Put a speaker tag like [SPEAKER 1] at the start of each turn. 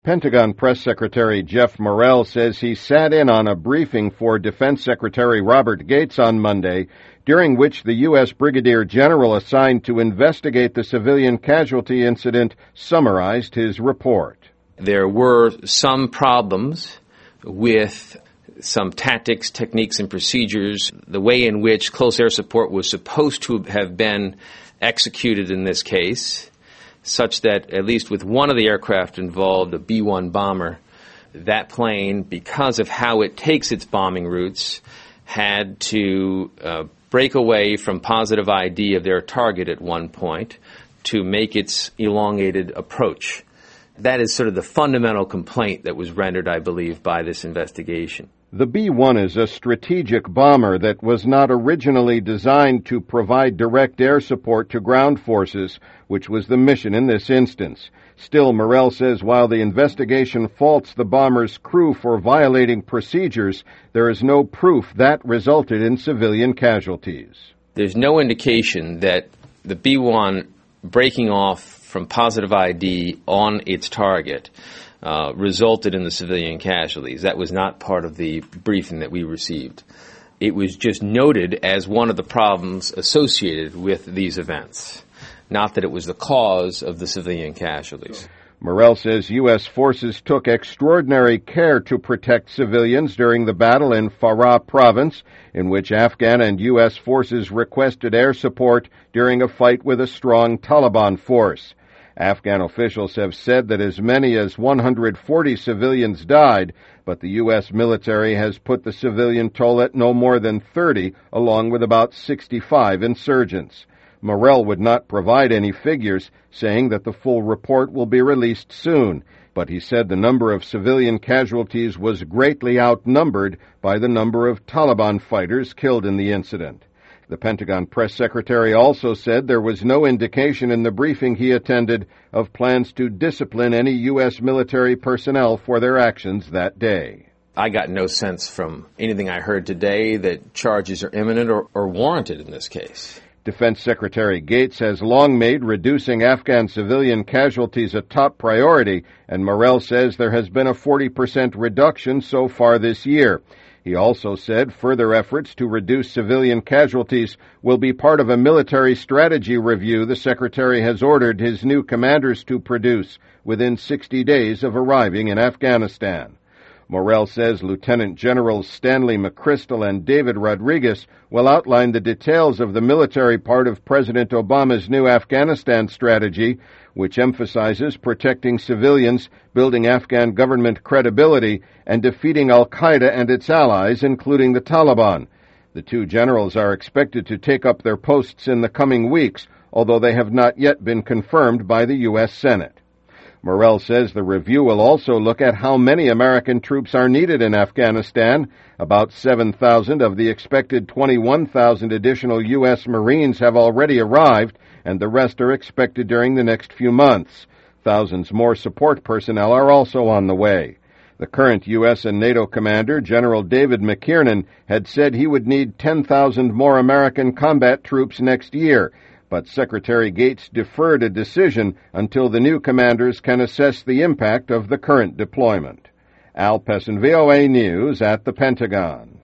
[SPEAKER 1] Pentagon Press Secretary Jeff Morrell says he sat in on a briefing for Defense Secretary Robert Gates on Monday, during which the U.S. Brigadier General assigned to investigate the civilian casualty incident summarized his report.
[SPEAKER 2] There were some problems with some tactics, techniques, and procedures, the way in which close air support was supposed to have been executed in this case, such that at least with one of the aircraft involved, a B-1 bomber, that plane, because of how it takes its bombing routes, had to break away from positive ID of their target at one point to make its elongated approach. That is sort of the fundamental complaint that was rendered, I believe, by this investigation.
[SPEAKER 1] The B-1 is a strategic bomber that was not originally designed to provide direct air support to ground forces, which was the mission in this instance. Still, Morrell says while the investigation faults the bomber's crew for violating procedures, there is no proof that resulted in civilian casualties.
[SPEAKER 2] There's no indication that the B-1 breaking off from positive ID on its target resulted in the civilian casualties. That was not part of the briefing that we received. It was just noted as one of the problems associated with these events, not that it was the cause of the civilian casualties.
[SPEAKER 1] Morrell says U.S. forces took extraordinary care to protect civilians during the battle in Farah province, in which Afghan and U.S. forces requested air support during a fight with a strong Taliban force. Afghan officials have said that as many as 140 civilians died, but the U.S. military has put the civilian toll at no more than 30, along with about 65 insurgents. Morrell would not provide any figures, saying that the full report will be released soon, but he said the number of civilian casualties was greatly outnumbered by the number of Taliban fighters killed in the incident. The Pentagon press secretary also said there was no indication in the briefing he attended of plans to discipline any U.S. military personnel for their actions that day.
[SPEAKER 2] I got no sense from anything I heard today that charges are imminent or warranted in this case.
[SPEAKER 1] Defense Secretary Gates has long made reducing Afghan civilian casualties a top priority, and Morrell says there has been a 40% reduction so far this year. He also said further efforts to reduce civilian casualties will be part of a military strategy review the Secretary has ordered his new commanders to produce within 60 days of arriving in Afghanistan. Morrell says Lieutenant Generals Stanley McChrystal and David Rodriguez will outline the details of the military part of President Obama's new Afghanistan strategy, which emphasizes protecting civilians, building Afghan government credibility, and defeating al-Qaeda and its allies, including the Taliban. The two generals are expected to take up their posts in the coming weeks, although they have not yet been confirmed by the U.S. Senate. Morrell says the review will also look at how many American troops are needed in Afghanistan. About 7,000 of the expected 21,000 additional U.S. Marines have already arrived, and the rest are expected during the next few months. Thousands more support personnel are also on the way. The current U.S. and NATO commander, General David McKiernan, had said he would need 10,000 more American combat troops next year, but Secretary Gates deferred a decision until the new commanders can assess the impact of the current deployment. Al Pessin, VOA News at the Pentagon.